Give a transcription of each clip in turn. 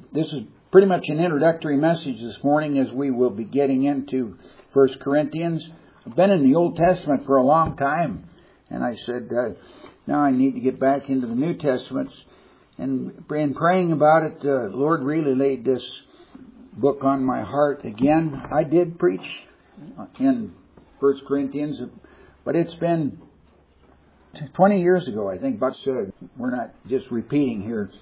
This is pretty much an introductory message this morning as we will be getting into 1 Corinthians. I've been in the Old Testament for a long time, and I said, now I need to get back into the New Testament. And in praying about it, the Lord really laid this book on my heart again. I did preach in 1 Corinthians, but it's been 20 years ago, I think, but we're not just repeating here.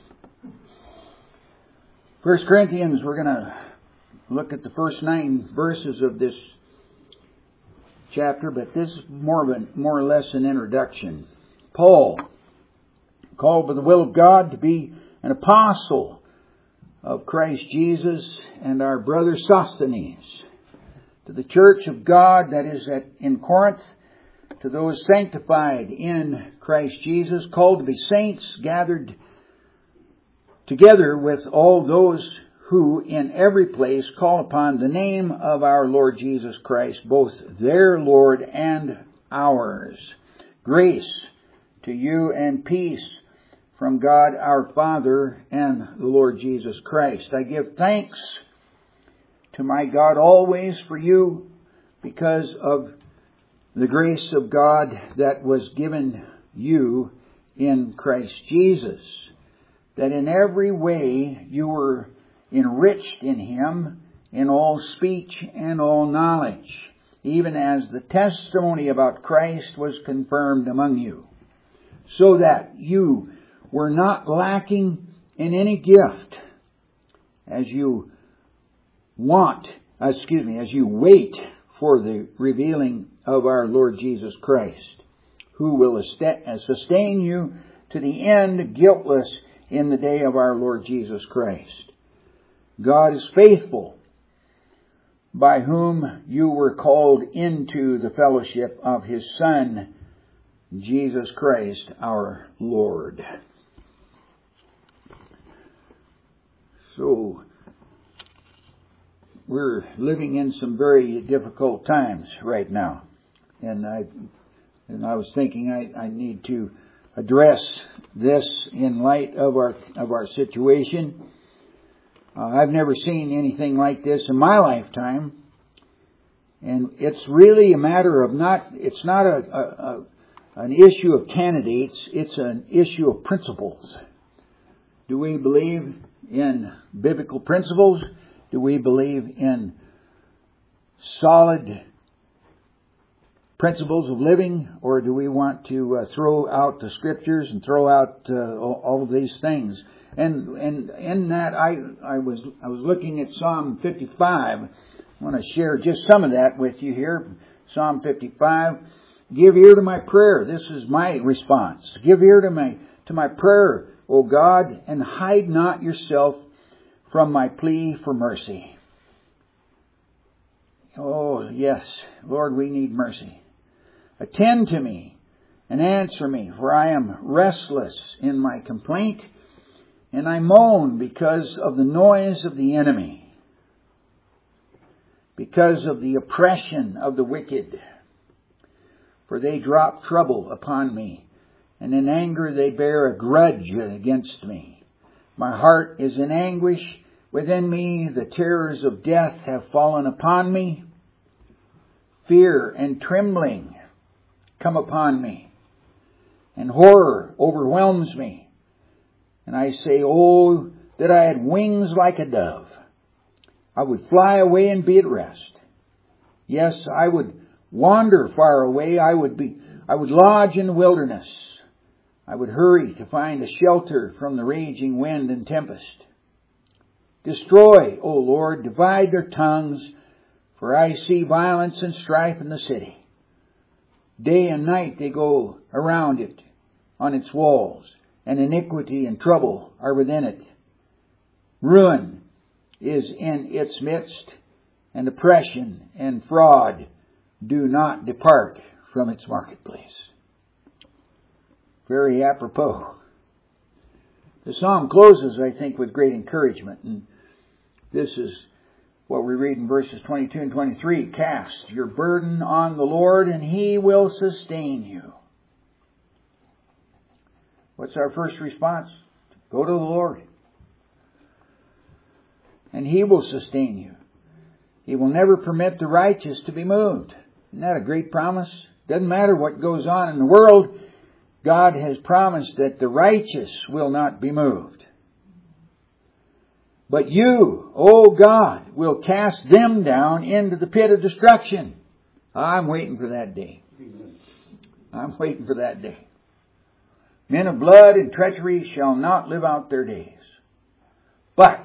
1 Corinthians, we're going to look at the first 9 verses of this chapter, but this is more or less an introduction. Paul, called by the will of God to be an apostle of Christ Jesus, and our brother Sosthenes, to the church of God that is in Corinth, to those sanctified in Christ Jesus, called to be saints, gathered together with all those who in every place call upon the name of our Lord Jesus Christ, both their Lord and ours. Grace to you and peace from God our Father and the Lord Jesus Christ. I give thanks to my God always for you because of the grace of God that was given you in Christ Jesus, that in every way you were enriched in Him in all speech and all knowledge, even as the testimony about Christ was confirmed among you, so that you were not lacking in any gift as you wait for the revealing of our Lord Jesus Christ, who will sustain you to the end, guiltless in the day of our Lord Jesus Christ. God is faithful, by whom you were called into the fellowship of His Son, Jesus Christ our Lord. So, we're living in some very difficult times right now. And I was thinking I need to address this in light of our situation. I've never seen anything like this in my lifetime. And it's really a matter of it's not an issue of candidates, it's an issue of principles. Do we believe in biblical principles? Do we believe in solid principles of living, or do we want to throw out the scriptures and throw out all of these things? And in that, I was looking at Psalm 55. I want to share just some of that with you here. Psalm 55. Give ear to my prayer. This is my response. Give ear to my prayer, O God, and hide not yourself from my plea for mercy. Oh, yes, Lord, we need mercy. Attend to me and answer me, for I am restless in my complaint, and I moan because of the noise of the enemy, because of the oppression of the wicked. For they drop trouble upon me, and in anger they bear a grudge against me. My heart is in anguish within me. The terrors of death have fallen upon me. Fear and trembling come upon me, and horror overwhelms me. And I say, oh, that I had wings like a dove. I would fly away and be at rest. Yes, I would wander far away. I would lodge in the wilderness. I would hurry to find a shelter from the raging wind and tempest. Destroy, O Lord, divide their tongues, for I see violence and strife in the city. Day and night they go around it on its walls, and iniquity and trouble are within it. Ruin is in its midst, and oppression and fraud do not depart from its marketplace. Very apropos. The psalm closes, I think, with great encouragement. And this is what we read in verses 22 and 23. Cast your burden on the Lord, and He will sustain you. What's our first response? Go to the Lord. and He will sustain you. He will never permit the righteous to be moved. Isn't that a great promise? Doesn't matter what goes on in the world, God has promised that the righteous will not be moved. But you, O God, will cast them down into the pit of destruction. I'm waiting for that day. I'm waiting for that day. Men of blood and treachery shall not live out their days. But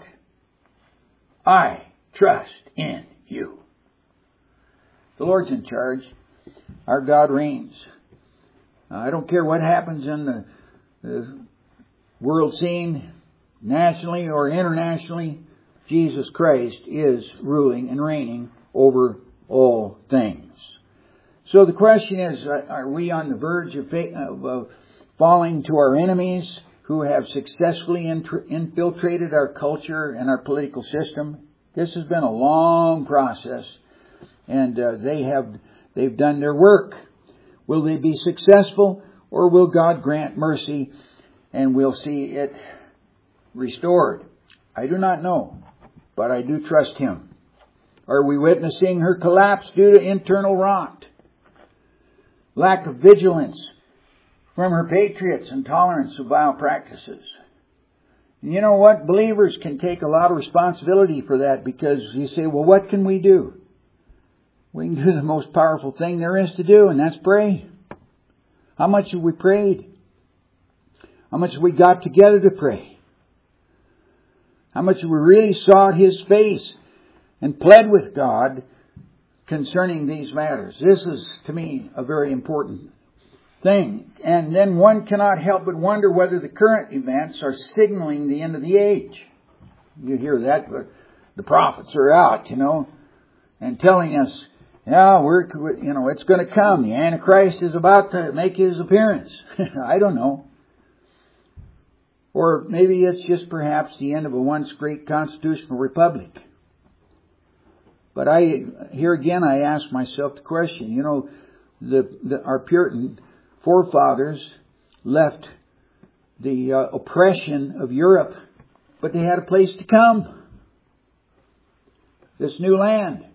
I trust in you. The Lord's in charge. Our God reigns. I don't care what happens in the world scene, nationally or internationally. Jesus Christ is ruling and reigning over all things. So the question is, are we on the verge of falling to our enemies who have successfully infiltrated our culture and our political system? This has been a long process, and they've done their work. Will they be successful, or will God grant mercy and we'll see it restored? I do not know, but I do trust Him. Are we witnessing her collapse due to internal rot, lack of vigilance from her patriots, and tolerance of vile practices? And you know what? Believers can take a lot of responsibility for that, because you say, well, what can we do? We can do the most powerful thing there is to do, and that's pray. How much have we prayed? How much have we got together to pray? How much have we really sought His face and pled with God concerning these matters? This is, to me, a very important thing. And then one cannot help but wonder whether the current events are signaling the end of the age. You hear that, but the prophets are out, and telling us, it's going to come. The Antichrist is about to make his appearance. I don't know. Or maybe it's just perhaps the end of a once great constitutional republic. But here again I ask myself the question, our Puritan forefathers left the oppression of Europe, but they had a place to come. This new land.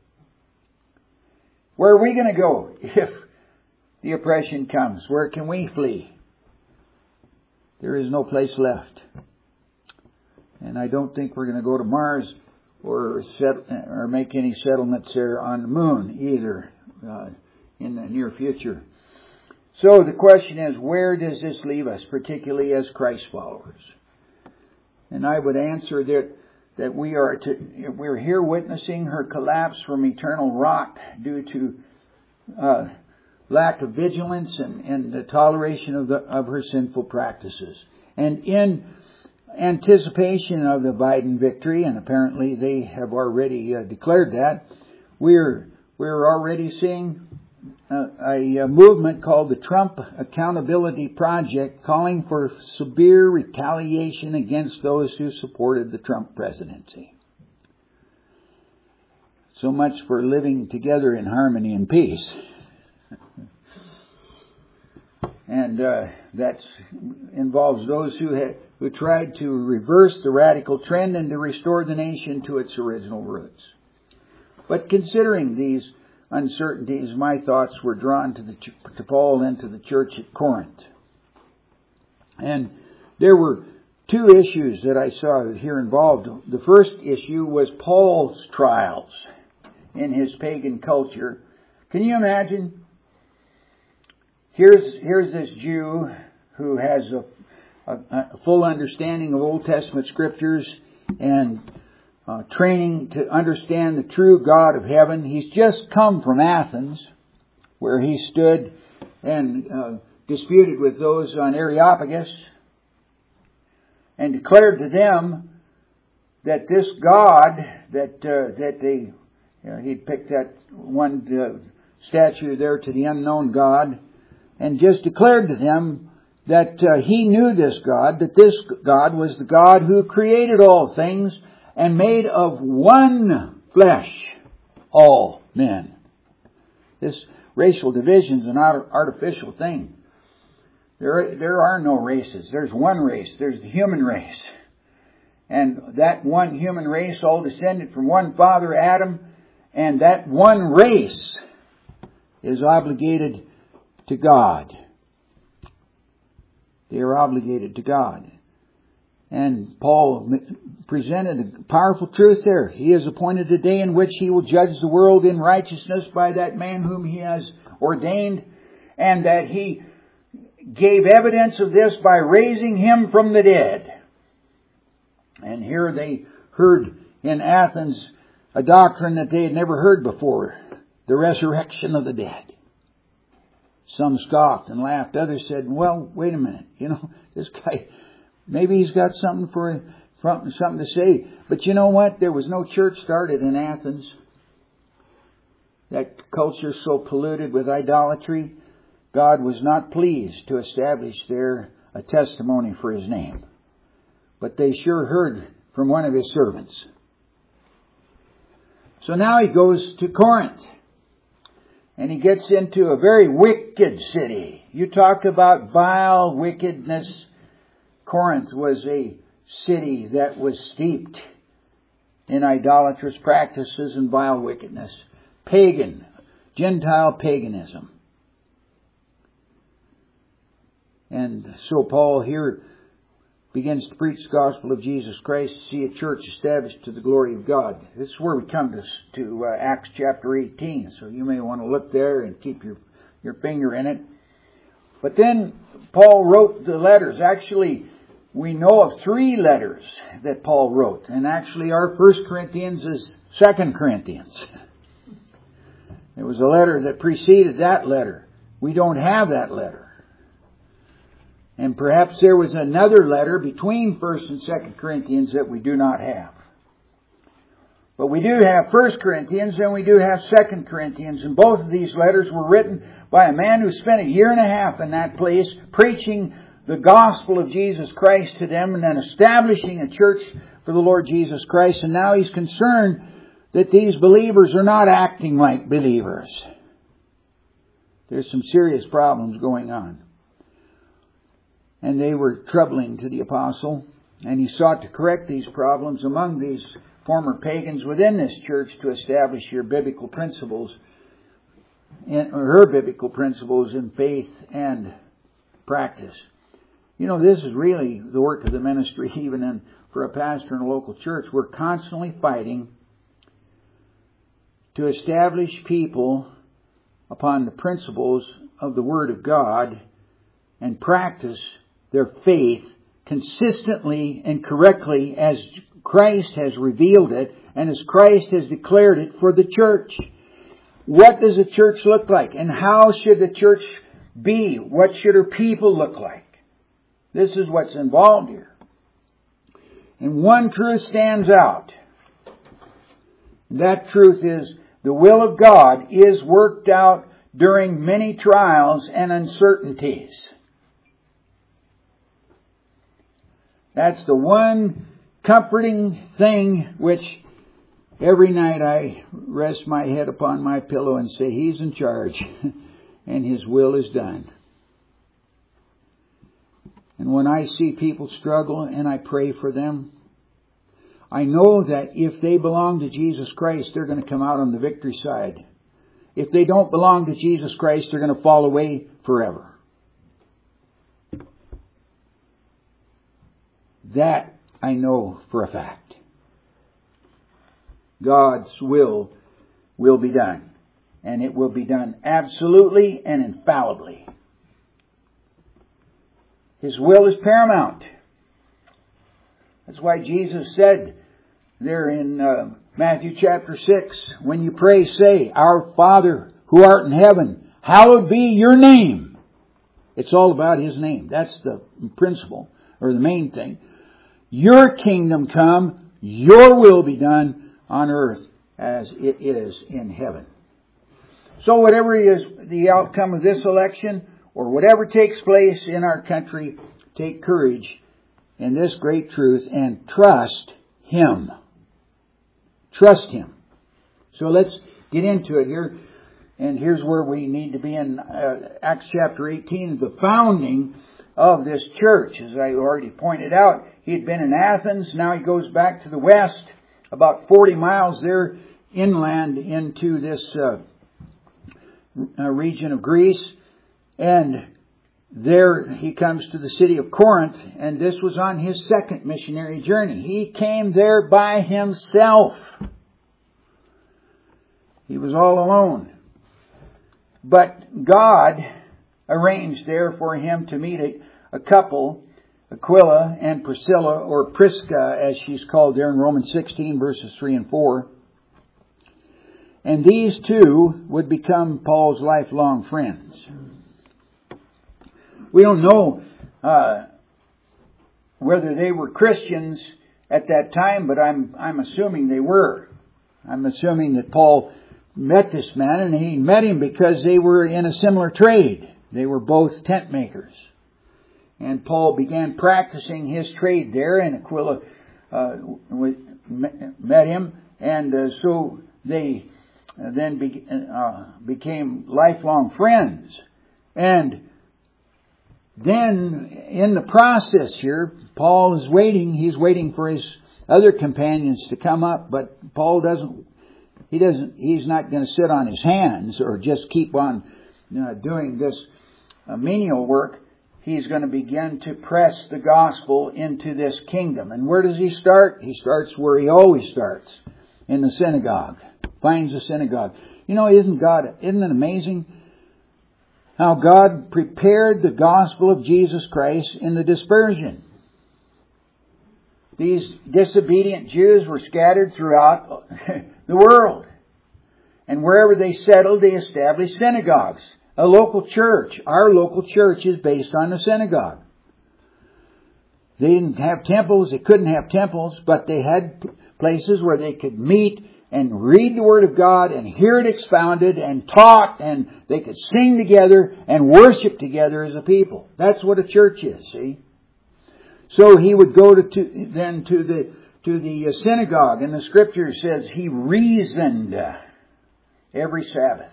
Where are we going to go if the oppression comes? Where can we flee? There is no place left. And I don't think we're going to go to Mars or make any settlements there on the moon either in the near future. So the question is, where does this leave us, particularly as Christ followers? And I would answer that we're here witnessing her collapse from eternal rot due to lack of vigilance and the toleration of her sinful practices. And in anticipation of the Biden victory, and apparently they have already declared that, we're already seeing a movement called the Trump Accountability Project, calling for severe retaliation against those who supported the Trump presidency. So much for living together in harmony and peace. And that involves those who tried to reverse the radical trend and to restore the nation to its original roots. But considering these uncertainties, my thoughts were drawn to Paul and to the church at Corinth. And there were two issues that I saw here involved. The first issue was Paul's trials in his pagan culture. Can you imagine? Here's this Jew who has a full understanding of Old Testament scriptures and training to understand the true God of heaven. He's just come from Athens, where he stood and disputed with those on Areopagus and declared to them that this God he'd picked that one statue there to the unknown God, and just declared to them that he knew this God, that this God was the God who created all things and made of one flesh all men. This racial division is an artificial thing. There are no races. There's one race. There's the human race. And that one human race all descended from one father, Adam. And that one race is obligated to God. They are obligated to God. And Paul presented a powerful truth there. He has appointed a day in which He will judge the world in righteousness by that man whom He has ordained, and that He gave evidence of this by raising Him from the dead. And here they heard in Athens a doctrine that they had never heard before, the resurrection of the dead. Some scoffed and laughed. Others said, well, wait a minute. This guy, maybe he's got something to say. But you know what? There was no church started in Athens. That culture so polluted with idolatry, God was not pleased to establish there a testimony for His name. But they sure heard from one of His servants. So now he goes to Corinth. And he gets into a very wicked city. You talk about vile wickedness. Corinth was a city that was steeped in idolatrous practices and vile wickedness. Pagan, Gentile paganism. And so Paul here begins to preach the gospel of Jesus Christ, to see a church established to the glory of God. This is where we come to Acts chapter 18. So you may want to look there and keep your finger in it. But then Paul wrote the letters. Actually, we know of 3 letters that Paul wrote. And actually our 1 Corinthians is 2 Corinthians. It was a letter that preceded that letter. We don't have that letter. And perhaps there was another letter between 1 and 2 Corinthians that we do not have. But we do have 1 Corinthians and we do have 2 Corinthians. And both of these letters were written by a man who spent 1.5 years in that place preaching the gospel of Jesus Christ to them and then establishing a church for the Lord Jesus Christ. And now he's concerned that these believers are not acting like believers. There's some serious problems going on. And they were troubling to the apostle. And he sought to correct these problems among these former pagans within this church to establish her biblical principles in faith and practice. This is really the work of the ministry, even for a pastor in a local church. We're constantly fighting to establish people upon the principles of the Word of God and practice their faith consistently and correctly as Christ has revealed it and as Christ has declared it for the church. What does a church look like? And how should the church be? What should her people look like? This is what's involved here. And one truth stands out. That truth is the will of God is worked out during many trials and uncertainties. That's the one comforting thing which every night I rest my head upon my pillow and say, He's in charge and His will is done. And when I see people struggle and I pray for them, I know that if they belong to Jesus Christ, they're going to come out on the victory side. If they don't belong to Jesus Christ, they're going to fall away forever. That I know for a fact. God's will be done. And it will be done absolutely and infallibly. His will is paramount. That's why Jesus said there in Matthew chapter 6, when you pray, say, Our Father who art in heaven, hallowed be your name. It's all about His name. That's the principle, or the main thing. Your kingdom come, your will be done on earth as it is in heaven. So whatever is the outcome of this election, or whatever takes place in our country, take courage in this great truth and trust Him. Trust Him. So let's get into it here. And here's where we need to be in Acts chapter 18, the founding of this church. As I already pointed out, He had been in Athens. Now he goes back to the west, about 40 miles there inland into this region of Greece. And there he comes to the city of Corinth, and this was on his second missionary journey. He came there by himself. He was all alone. But God arranged there for him to meet a couple, Aquila and Priscilla, or Prisca as she's called there in Romans 16 verses 3 and 4. And these two would become Paul's lifelong friends. We don't know whether they were Christians at that time, but I'm assuming they were. I'm assuming that Paul met this man, and he met him because they were in a similar trade. They were both tent makers. And Paul began practicing his trade there, and Aquila met him, and so they then became lifelong friends. And then in the process here, Paul is waiting. He's waiting for his other companions to come up, but Paul he's not going to sit on his hands or just keep on doing this menial work. He's going to begin to press the gospel into this kingdom. And where does he start? He starts where he always starts, in the synagogue. Finds a synagogue. You know, isn't it amazing how God prepared the gospel of Jesus Christ in the dispersion? These disobedient Jews were scattered throughout the world. And wherever they settled, they established synagogues. A local church. Our local church is based on the synagogue. They didn't have temples. They couldn't have temples, but they had places where they could meet and read the Word of God and hear it expounded and taught, and they could sing together and worship together as a people. That's what a church is, see? So he would go to the synagogue, and the Scripture says he reasoned every Sabbath.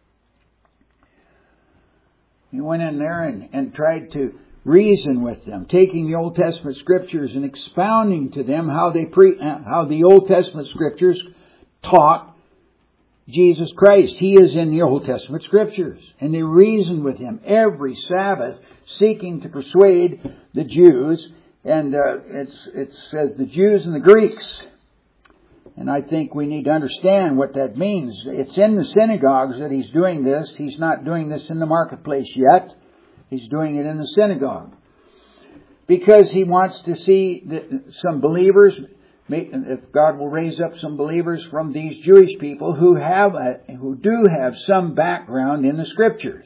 He went in there and tried to reason with them, taking the Old Testament Scriptures and expounding to them how the Old Testament Scriptures taught Jesus Christ. He is in the Old Testament Scriptures. And they reasoned with him every Sabbath, seeking to persuade the Jews. And it says the Jews and the Greeks. And I think we need to understand what that means. It's in the synagogues that he's doing this. He's not doing this in the marketplace yet. He's doing it in the synagogue. Because he wants to see some believers, if God will raise up some believers from these Jewish people who do have some background in the Scriptures.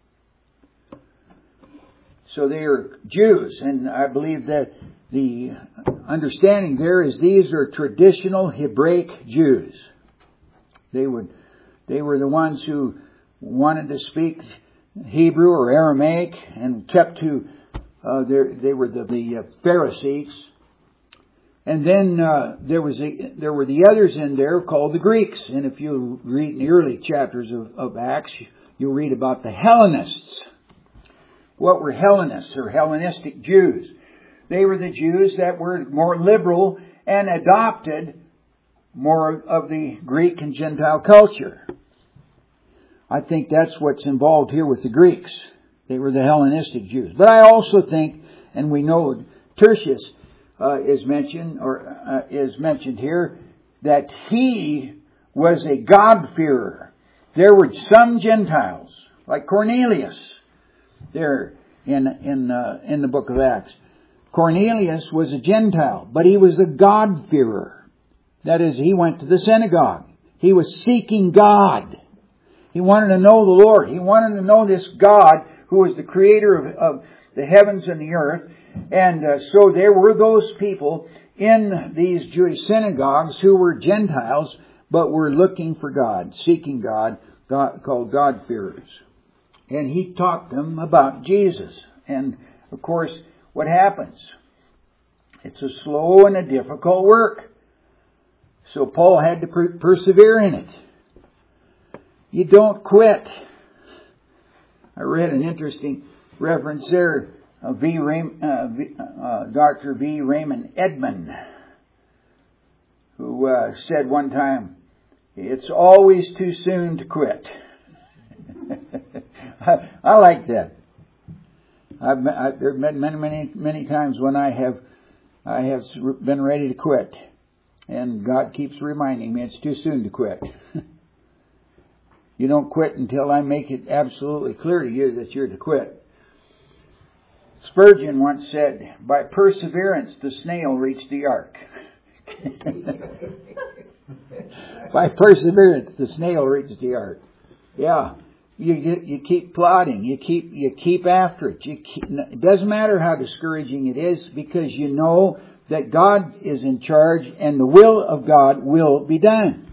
So they are Jews, and I believe that the understanding there is these are traditional Hebraic Jews. They were the ones who wanted to speak Hebrew or Aramaic and kept to they were the Pharisees. And then there were the others in there called the Greeks. And if you read in the early chapters of Acts, you'll read about the Hellenists. What were Hellenists or Hellenistic Jews? They were the Jews that were more liberal and adopted more of the Greek and Gentile culture. I think that's what's involved here with the Greeks. They were the Hellenistic Jews. But I also think, and we know Tertius is mentioned here, that he was a God-fearer. There were some Gentiles, like Cornelius, there in the book of Acts. Cornelius was a Gentile, but he was a God-fearer. That is, he went to the synagogue. He was seeking God. He wanted to know the Lord. He wanted to know this God who was the creator of the heavens and the earth. And so there were those people in these Jewish synagogues who were Gentiles, but were looking for God, seeking God, called God-fearers. And he taught them about Jesus. And, of course, what happens? It's a slow and a difficult work. So Paul had to persevere in it. You don't quit. I read an interesting reference there Dr. V. Raymond Edman, who said one time, "It's always too soon to quit." I like that. There have been many times when I have been ready to quit, and God keeps reminding me it's too soon to quit. You don't quit until I make it absolutely clear to you that you're to quit. Spurgeon once said, "By perseverance the snail reached the ark." By perseverance the snail reached the ark. Yeah. You keep plodding. You keep after it. It doesn't matter how discouraging it is, because you know that God is in charge and the will of God will be done.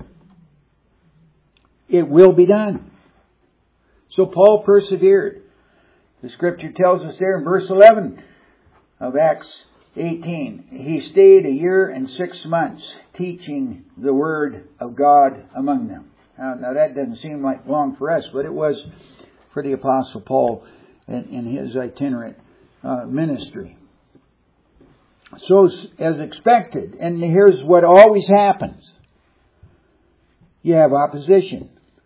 It will be done. So Paul persevered. The Scripture tells us there in verse 11 of Acts 18, he stayed 1 year and 6 months teaching the Word of God among them. Now that doesn't seem like long for us, but it was for the Apostle Paul in his itinerant ministry. So as expected, and here's what always happens. You have opposition.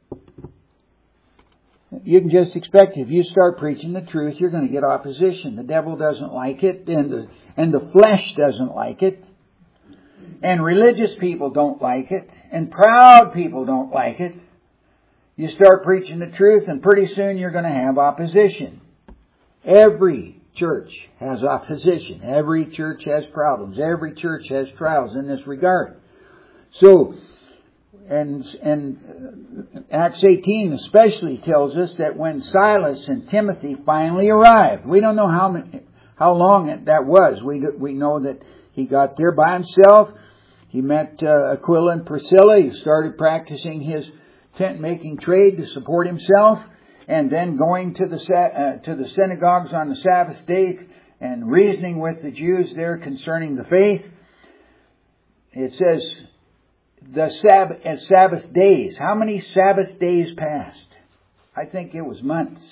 You can just expect it. If you start preaching the truth, you're going to get opposition. The devil doesn't like it, and the flesh doesn't like it. And religious people don't like it. And proud people don't like it. You start preaching the truth and pretty soon you're going to have opposition. Every church has opposition. Every church has problems. Every church has trials in this regard. So, and Acts 18 especially tells us that when Silas and Timothy finally arrived, we don't know how long that was. We know that he got there by himself. He met Aquila and Priscilla. He started practicing his tent-making trade to support himself, and then going to the synagogues on the Sabbath day and reasoning with the Jews there concerning the faith. It says Sabbath days. How many Sabbath days passed? I think it was months.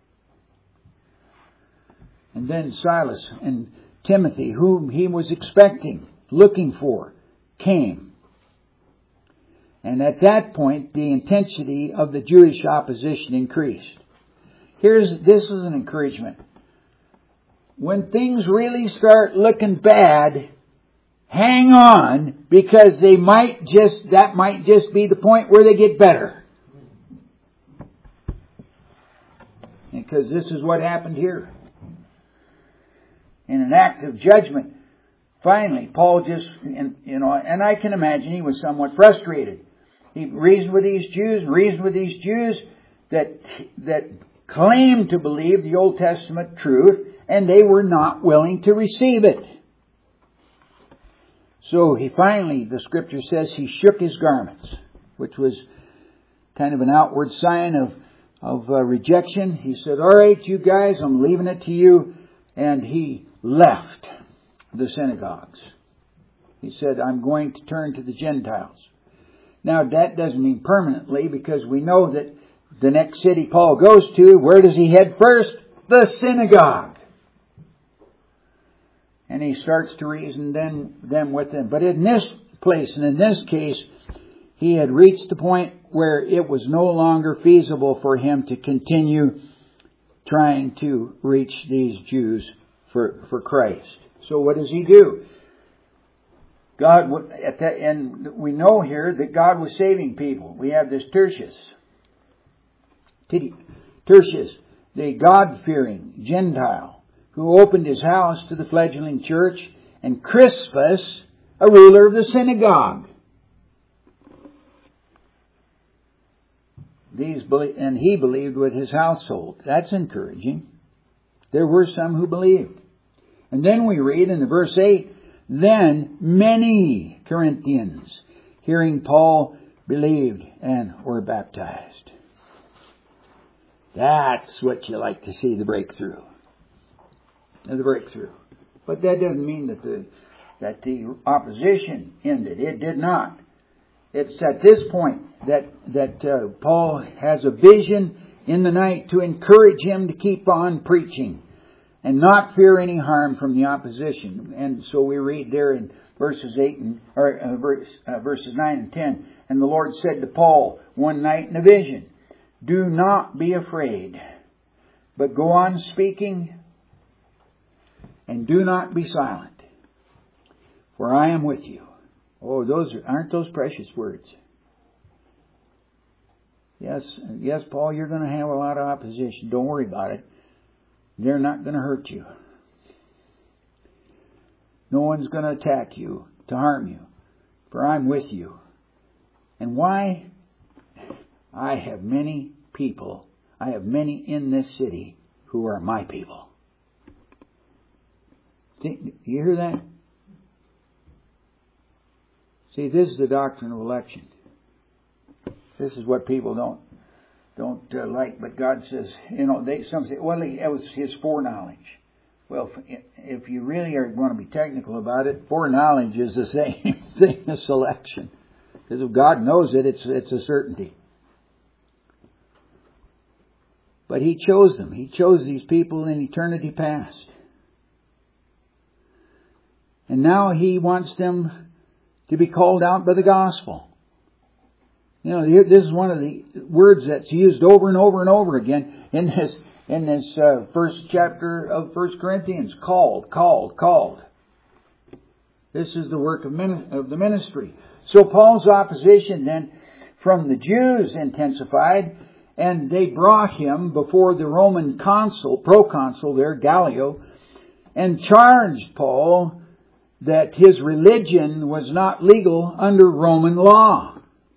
And then Silas and Timothy, whom he was expecting, looking for, came. And at that point, the intensity of the Jewish opposition increased. This is an encouragement. When things really start looking bad, hang on, because that might just be the point where they get better. Because this is what happened here. In an act of judgment, finally, Paul and I can imagine he was somewhat frustrated. He reasoned with these Jews that claimed to believe the Old Testament truth, and they were not willing to receive it. So he finally, the Scripture says, he shook his garments, which was kind of an outward sign of rejection. He said, "All right, you guys, I'm leaving it to you." And he left the synagogues. He said, "I'm going to turn to the Gentiles." Now that doesn't mean permanently, because we know that the next city Paul goes to, where does he head first? The synagogue. And he starts to reason them with them. But in this place and in this case, he had reached the point where it was no longer feasible for him to continue trying to reach these Jews for Christ. So what does he do? And we know here that God was saving people. We have this Tertius, the God-fearing Gentile, who opened his house to the fledgling church, and Crispus, a ruler of the synagogue. And he believed with his household. That's encouraging. There were some who believed. And then we read in the verse 8, "Then many Corinthians, hearing Paul, believed and were baptized." That's what you like to see, the breakthrough. But that doesn't mean that the opposition ended. It did not. It's at this point that Paul has a vision in the night to encourage him to keep on preaching and not fear any harm from the opposition. And so we read there in verses 9 and 10. And the Lord said to Paul one night in a vision, "Do not be afraid, but go on speaking, and do not be silent, for I am with you." Oh, aren't those precious words? Yes, Paul, you're going to have a lot of opposition. Don't worry about it. They're not going to hurt you. No one's going to attack you to harm you, for I'm with you. And why? I have many people. I have many in this city who are my people. You hear that? See, this is the doctrine of election. This is what people don't like. But God says, some say, well, it was His foreknowledge. Well, if you really are going to be technical about it, foreknowledge is the same thing as selection. Because if God knows it, it's a certainty. But He chose them. He chose these people in eternity past. And now He wants them to be called out by the gospel. This is one of the words that's used over and over and over again in this first chapter of 1 Corinthians. Called. This is the work of the ministry. So Paul's opposition then from the Jews intensified, and they brought him before the Roman proconsul there, Gallio, and charged Paul that his religion was not legal under Roman law.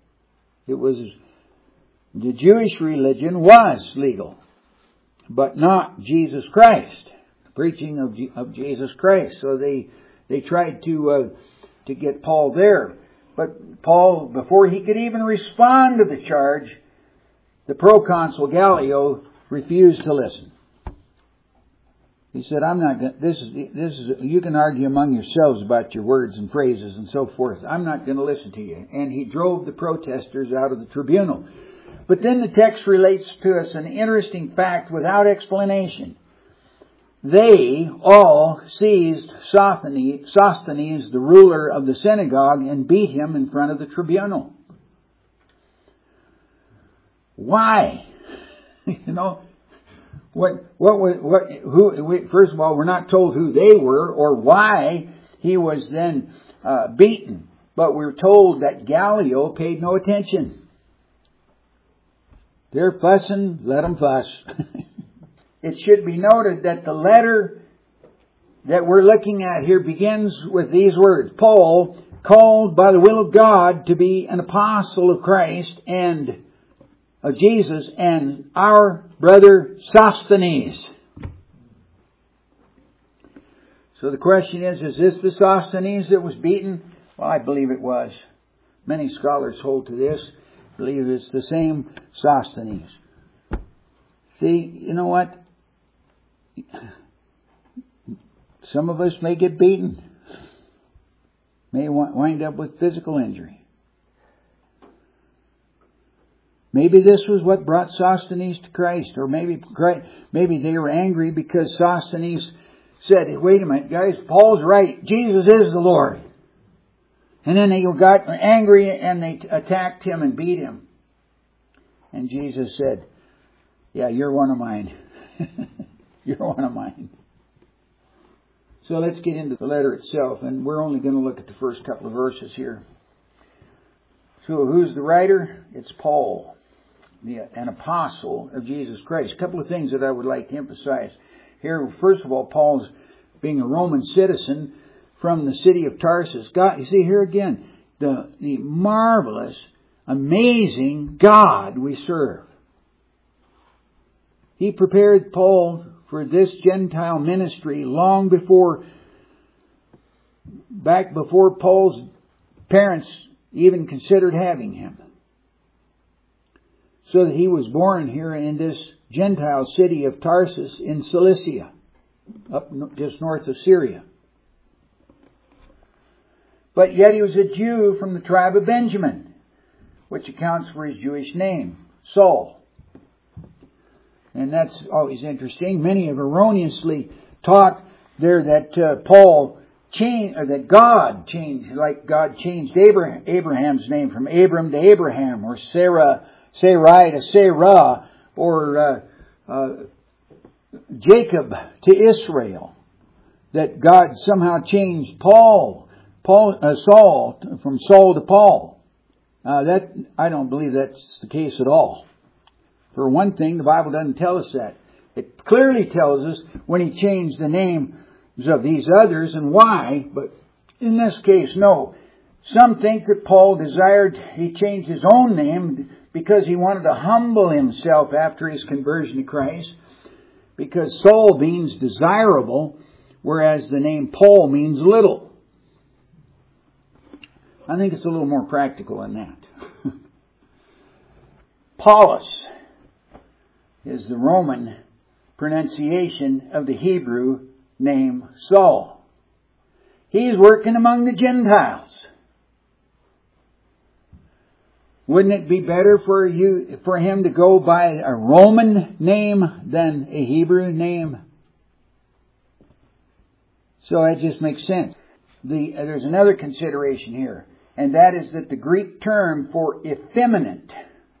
The Jewish religion was legal, but not Jesus Christ, preaching of Jesus Christ. So they tried to get Paul there. But Paul, before he could even respond to the charge, the proconsul Gallio refused to listen. He said, "I'm not going. This is. You can argue among yourselves about your words and phrases and so forth. I'm not going to listen to you." And he drove the protesters out of the tribunal. But then the text relates to us an interesting fact without explanation. They all seized Sosthenes, the ruler of the synagogue, and beat him in front of the tribunal. Why? First of all, we're not told who they were or why he was then beaten. But we're told that Gallio paid no attention. They're fussing, let them fuss. It should be noted that the letter that we're looking at here begins with these words. Paul, called by the will of God to be an apostle of Christ and of Jesus, and our brother Sosthenes. So the question is this the Sosthenes that was beaten? Well, I believe it was. Many scholars hold to this. Believe it's the same Sosthenes. See, you know what? Some of us may get beaten. May wind up with physical injury. Maybe this was what brought Sosthenes to Christ. Or maybe they were angry because Sosthenes said, "Wait a minute, guys, Paul's right. Jesus is the Lord." And then they got angry and they attacked him and beat him. And Jesus said, "Yeah, you're one of mine." You're one of mine. So let's get into the letter itself. And we're only going to look at the first couple of verses here. So who's the writer? It's Paul, an apostle of Jesus Christ. A couple of things that I would like to emphasize here. First of all, Paul's being a Roman citizen from the city of Tarsus. God, you see here again, the marvelous, amazing God we serve. He prepared Paul for this Gentile ministry back before Paul's parents even considered having him. So that he was born here in this Gentile city of Tarsus in Cilicia, up just north of Syria. But yet he was a Jew from the tribe of Benjamin, which accounts for his Jewish name, Saul. And that's always interesting. Many have erroneously taught there that Paul changed, or that God changed, like God changed Abraham's name from Abram to Abraham, or Sarai to Sarah, or Jacob to Israel. That God somehow changed Saul from Saul to Paul. I don't believe that's the case at all. For one thing, the Bible doesn't tell us that. It clearly tells us when He changed the names of these others and why, but in this case, no. Some think that Paul he changed his own name because he wanted to humble himself after his conversion to Christ, because Saul means desirable, whereas the name Paul means little. I think it's a little more practical than that. Paulus is the Roman pronunciation of the Hebrew name Saul. He's working among the Gentiles. Wouldn't it be better for him to go by a Roman name than a Hebrew name? So that just makes sense. There's another consideration here, and that is that the Greek term for effeminate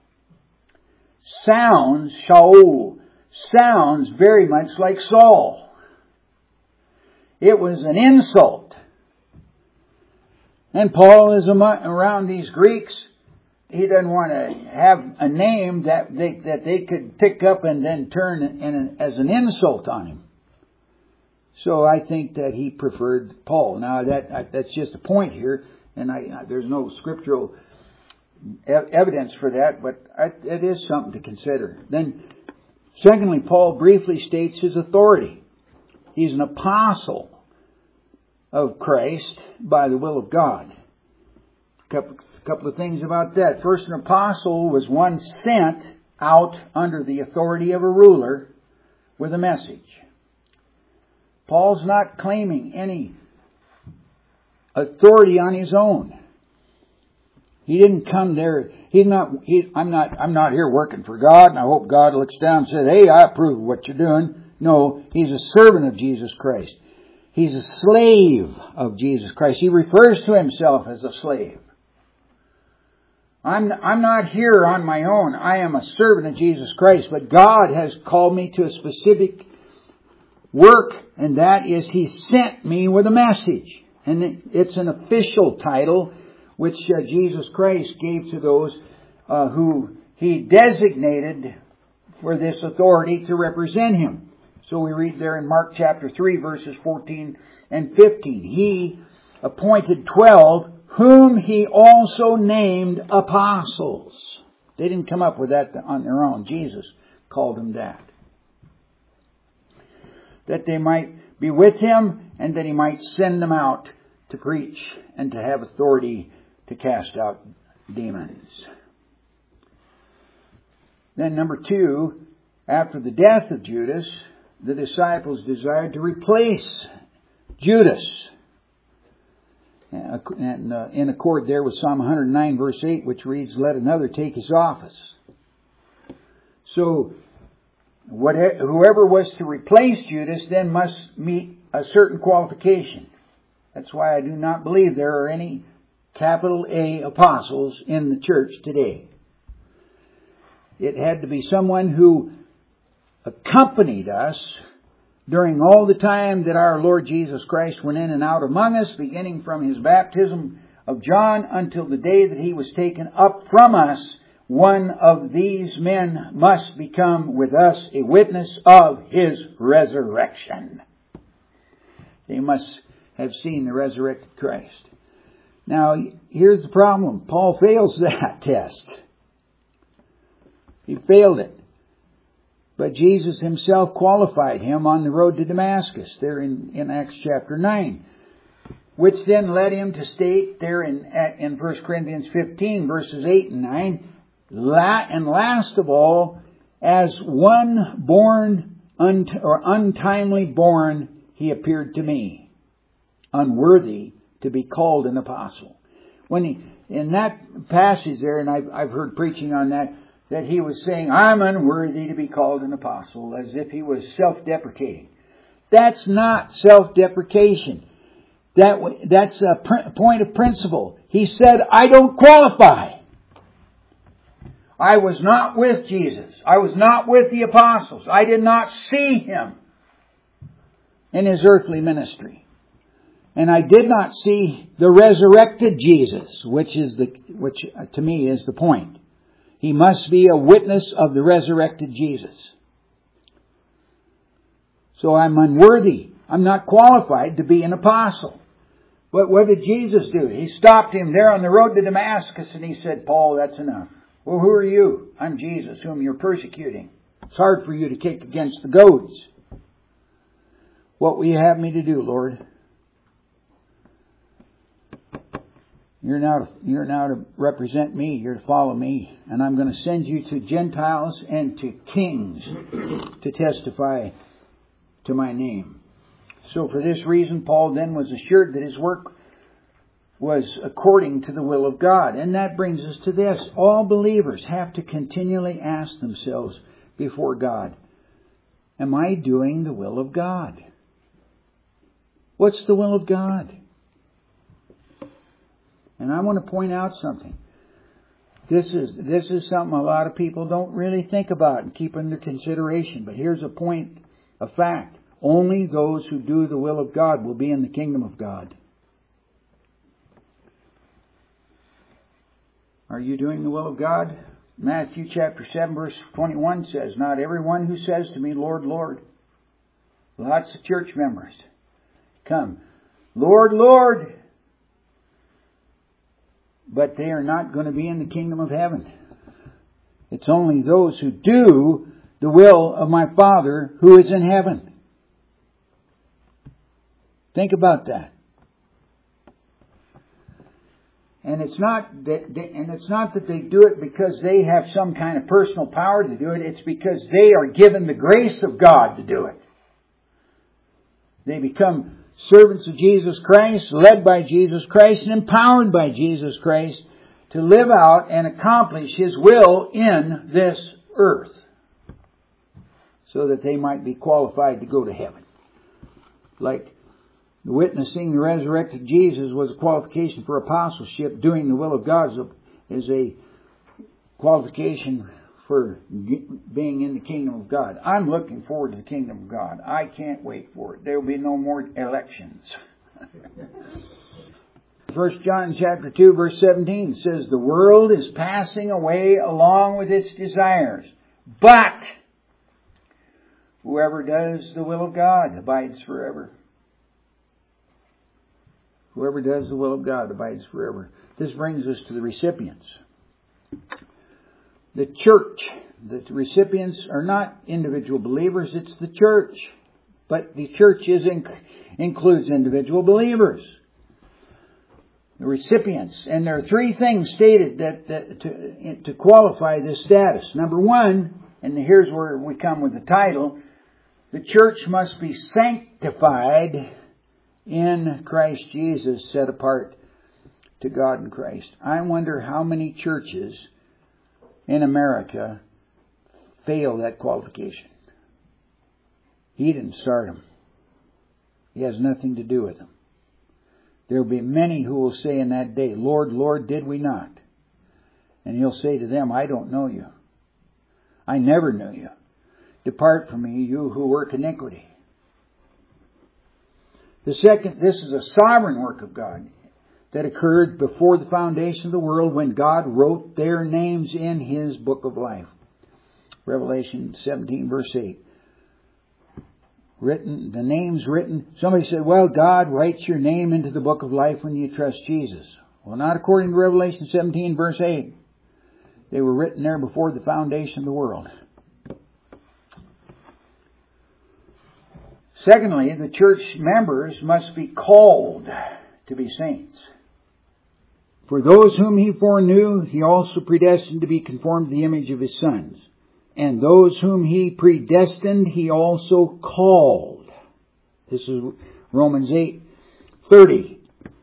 sounds, Shaul, sounds very much like Saul. It was an insult. And Paul is around these Greeks. He doesn't want to have a name that they could pick up and then turn as an insult on him. So I think that he preferred Paul. Now that's just a point here, and there's no scriptural evidence for that, but it is something to consider. Then, secondly, Paul briefly states his authority. He's an apostle of Christ by the will of God. A couple of things about that. First, an apostle was one sent out under the authority of a ruler with a message. Paul's not claiming any authority on his own. He didn't come there. I'm not here working for God, and I hope God looks down and says, "Hey, I approve of what you're doing." No, he's a servant of Jesus Christ. He's a slave of Jesus Christ. He refers to himself as a slave. I'm not here on my own. I am a servant of Jesus Christ, but God has called me to a specific work, and that is He sent me with a message. And it's an official title which Jesus Christ gave to those who He designated for this authority to represent Him. So we read there in Mark chapter 3 verses 14 and 15. He appointed 12 whom He also named apostles. They didn't come up with that on their own. Jesus called them that. That they might be with Him and that He might send them out to preach and to have authority to cast out demons. Then number 2, after the death of Judas, the disciples desired to replace Judas. And in accord there with Psalm 109 verse 8, which reads, "Let another take his office." So, whoever was to replace Judas then must meet a certain qualification. That's why I do not believe there are any capital A apostles in the church today. It had to be someone who accompanied us during all the time that our Lord Jesus Christ went in and out among us, beginning from His baptism of John until the day that He was taken up from us. One of these men must become with us a witness of His resurrection. They must have seen the resurrected Christ. Now, here's the problem. Paul fails that test. He failed it. But Jesus Himself qualified him on the road to Damascus, there in Acts chapter 9. Which then led him to state there in 1 Corinthians 15, verses 8 and 9, and last of all, as one born or untimely born, He appeared to me, unworthy to be called an apostle. In that passage there, and I've heard preaching on that he was saying, "I'm unworthy to be called an apostle," as if he was self-deprecating. That's not self-deprecation. That's a point of principle. He said, I don't qualify. I was not with Jesus. I was not with the apostles. I did not see Him in His earthly ministry. And I did not see the resurrected Jesus, which to me is the point. He must be a witness of the resurrected Jesus. So I'm unworthy. I'm not qualified to be an apostle. But what did Jesus do? He stopped him there on the road to Damascus and He said, Paul, that's enough. Well, who are you? I'm Jesus, whom you're persecuting. It's hard for you to kick against the goads. What will you have me to do, Lord? You're now to represent me. You're to follow me. And I'm going to send you to Gentiles and to kings to testify to my name. So for this reason, Paul then was assured that his work was according to the will of God. And that brings us to this. All believers have to continually ask themselves before God, am I doing the will of God? What's the will of God? And I want to point out something. This is something a lot of people don't really think about and keep under consideration. But here's a point, a fact. Only those who do the will of God will be in the kingdom of God. Are you doing the will of God? Matthew chapter 7 verse 21 says, not everyone who says to me, Lord, Lord. Lots of church members come, Lord, Lord. But they are not going to be in the kingdom of heaven. It's only those who do the will of my Father who is in heaven. Think about that. And it's not that they do it because they have some kind of personal power to do it. It's because they are given the grace of God to do it. They become servants of Jesus Christ, led by Jesus Christ, and empowered by Jesus Christ to live out and accomplish His will in this earth, so that they might be qualified to go to heaven. Like witnessing the resurrected Jesus was a qualification for apostleship, doing the will of God is a qualification for being in the kingdom of God. I'm looking forward to the kingdom of God. I can't wait for it. There will be no more elections. 1 John chapter 2 verse 17 says, the world is passing away along with its desires, but whoever does the will of God abides forever. Whoever does the will of God abides forever. This brings us to the recipients. The church, the recipients are not individual believers, it's the church. But the church includes individual believers. The recipients. And there are three things stated to qualify this status. Number one, and here's where we come with the title, the church must be sanctified in Christ Jesus, set apart to God in Christ. I wonder how many churches in America fail that qualification. He didn't start them. He has nothing to do with them. There will be many who will say in that day, Lord, Lord, did we not? And He'll say to them, I don't know you. I never knew you. Depart from me, you who work iniquity. The second, this is a sovereign work of God that occurred before the foundation of the world when God wrote their names in His book of life. Revelation 17 verse 8. Written, the names written. Somebody said, well, God writes your name into the book of life when you trust Jesus. Well, not according to Revelation 17 verse 8. They were written there before the foundation of the world. Secondly, the church members must be called to be saints. For those whom He foreknew, He also predestined to be conformed to the image of His sons. And those whom He predestined, He also called. This is Romans 8:30.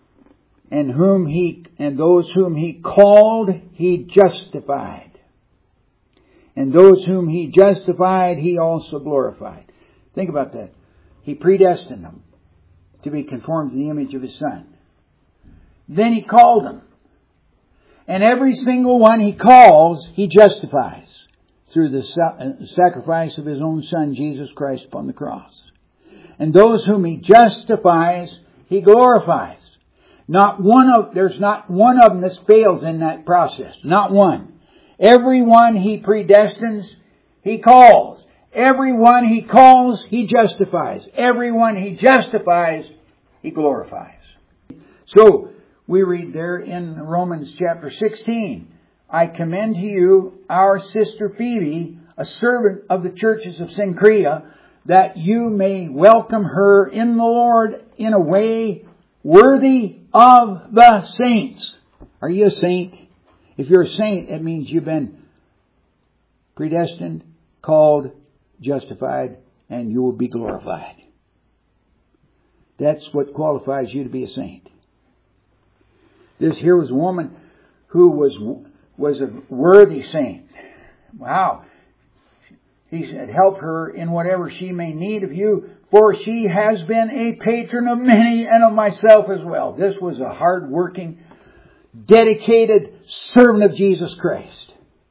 And those whom He called, He justified. And those whom He justified, He also glorified. Think about that. He predestined them to be conformed to the image of His Son. Then He called them. And every single one He calls, He justifies through the sacrifice of His own Son, Jesus Christ, upon the cross. And those whom He justifies, He glorifies. There's not one of them that fails in that process. Not one. Everyone He predestines, He calls. Everyone He calls, He justifies. Everyone He justifies, He glorifies. So, we read there in Romans chapter 16, I commend to you our sister Phoebe, a servant of the churches of Cenchrea, that you may welcome her in the Lord in a way worthy of the saints. Are you a saint? If you're a saint, it means you've been predestined, called, justified, and you will be glorified. That's what qualifies you to be a saint. This here was a woman who was a worthy saint. Wow. He said, help her in whatever she may need of you, for she has been a patron of many and of myself as well. This was a hard-working, dedicated servant of Jesus Christ.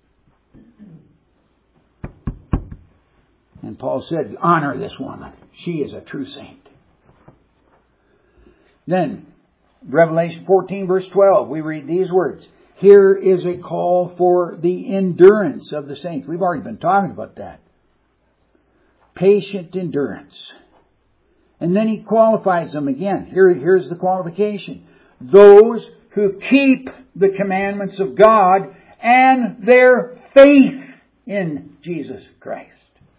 And Paul said, honor this woman. She is a true saint. Then, Revelation 14 verse 12, we read these words. Here is a call for the endurance of the saints. We've already been talking about that. Patient endurance. And then he qualifies them again. Here's the qualification. Those who keep the commandments of God and their faith in Jesus Christ.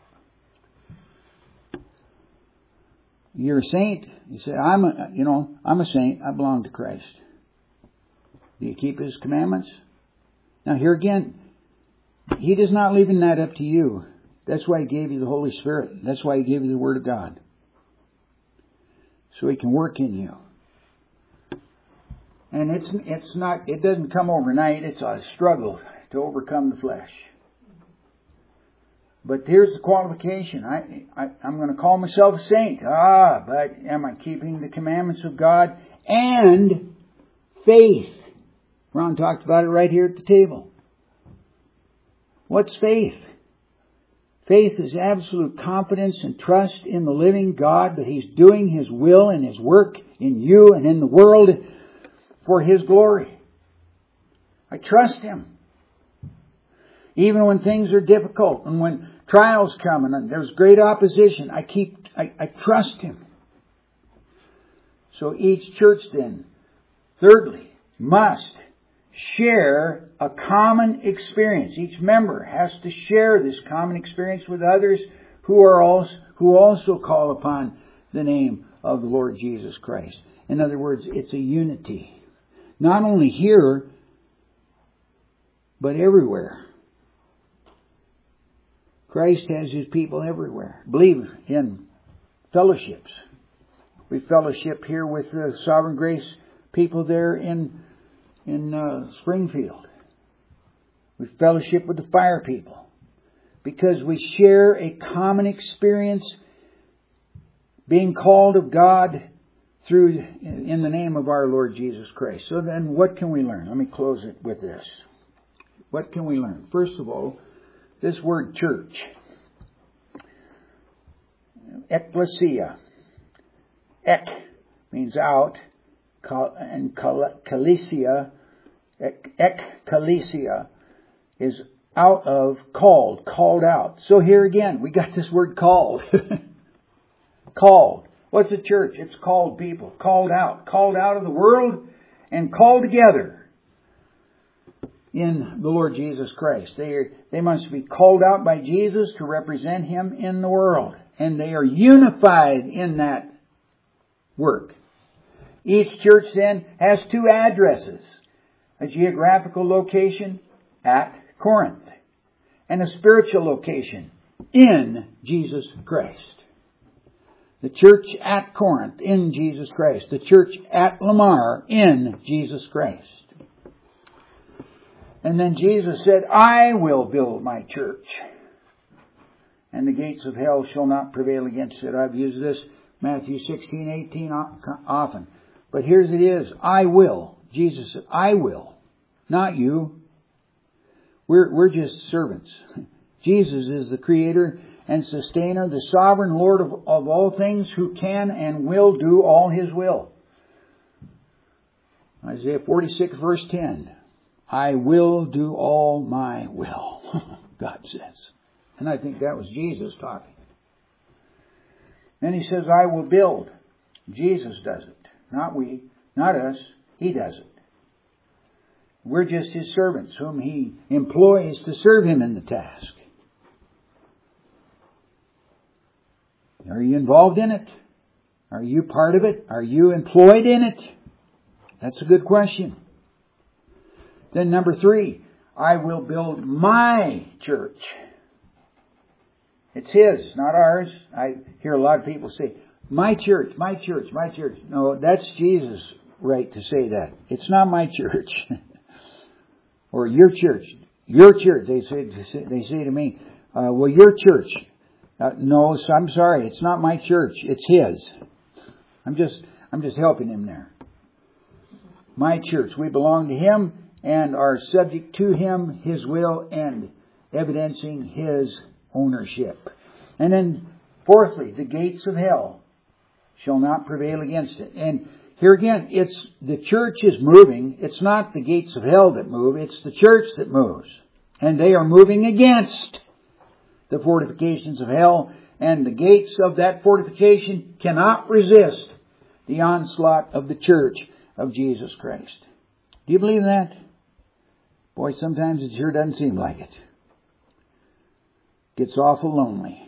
You're a saint. You say, I'm a saint. I belong to Christ. Do you keep His commandments? Now here again, He does not leave that up to you. That's why He gave you the Holy Spirit. That's why He gave you the Word of God. So He can work in you. And it doesn't come overnight. It's a struggle to overcome the flesh. But here's the qualification. I'm going to call myself a saint. But am I keeping the commandments of God and faith? Ron talked about it right here at the table. What's faith? Faith is absolute confidence and trust in the living God that He's doing His will and His work in you and in the world for His glory. I trust Him. Even when things are difficult and when trials come and there's great opposition, I trust Him. So each church then, thirdly, must share a common experience. Each member has to share this common experience with others who also call upon the name of the Lord Jesus Christ. In other words, it's a unity. Not only here, but everywhere. Christ has His people everywhere. Believe in fellowships. We fellowship here with the Sovereign Grace people there in Springfield. We fellowship with the fire people because we share a common experience being called of God in the name of our Lord Jesus Christ. So then what can we learn? Let me close it with this. What can we learn? First of all, this word church. Ecclesia. Ek means out. And Ekklesia is out of, called out. So here again, we got this word called. Called. What's a church? It's called people. Called out of the world and called together in the Lord Jesus Christ. They must be called out by Jesus to represent Him in the world. And they are unified in that work. Each church then has two addresses. A geographical location at Corinth. And a spiritual location in Jesus Christ. The church at Corinth in Jesus Christ. The church at Lamar in Jesus Christ. And then Jesus said, I will build my church, and the gates of hell shall not prevail against it. I've used this Matthew 16:18 often. But here's it is. I will. Jesus said, I will. Not you. We're just servants. Jesus is the Creator and Sustainer, the Sovereign Lord of all things, who can and will do all His will. Isaiah 46 verse 10. I will do all my will, God says. And I think that was Jesus talking. Then He says, I will build. Jesus does it. Not we, not us. He does it. We're just His servants whom He employs to serve Him in the task. Are you involved in it? Are you part of it? Are you employed in it? That's a good question. Then number 3, I will build my church. It's His, not ours. I hear a lot of people say, my church, my church, my church. No, that's Jesus' right to say that. It's not my church. Or your church. Your church, they say to me, well, your church. No, so I'm sorry, it's not my church. It's His. I'm just helping him there. My church. We belong to Him and are subject to Him, His will, and evidencing His ownership. And then, fourthly, the gates of hell shall not prevail against it. And here again, it's the church is moving. It's not the gates of hell that move. It's the church that moves. And they are moving against the fortifications of hell. And the gates of that fortification cannot resist the onslaught of the church of Jesus Christ. Do you believe that? Boy, sometimes it sure doesn't seem like it. Gets awful lonely.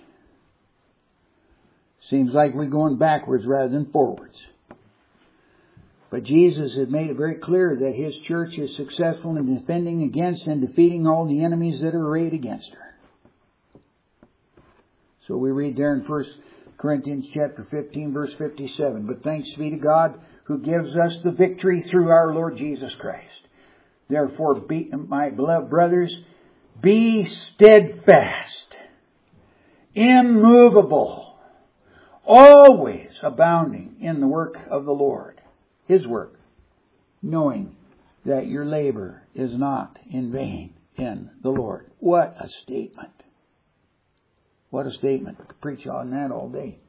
Seems like we're going backwards rather than forwards. But Jesus has made it very clear that His church is successful in defending against and defeating all the enemies that are arrayed against her. So we read there in 1 Corinthians chapter 15, verse 57. But thanks be to God who gives us the victory through our Lord Jesus Christ. Therefore, my beloved brothers, be steadfast, immovable, always abounding in the work of the Lord, His work, knowing that your labor is not in vain in the Lord. What a statement. What a statement. I could preach on that all day.